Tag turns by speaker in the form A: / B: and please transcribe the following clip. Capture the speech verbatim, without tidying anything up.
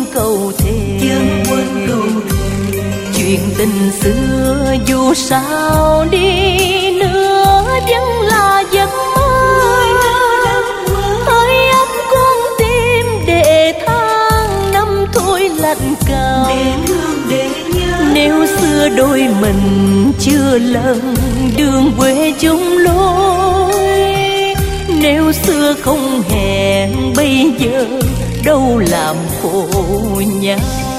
A: câu thề,
B: chớ quên câu thề.
A: chuyện tình xưa dù sao đi nữa vẫn là giấc mơ, hơi ấm con tim để tháng năm thôi lạnh cào.
B: Để thương để nhớ,
A: Nếu xưa đôi mình chưa lần đường quê chung lối, nếu xưa không hẹn bây giờ đâu làm khổ nhau.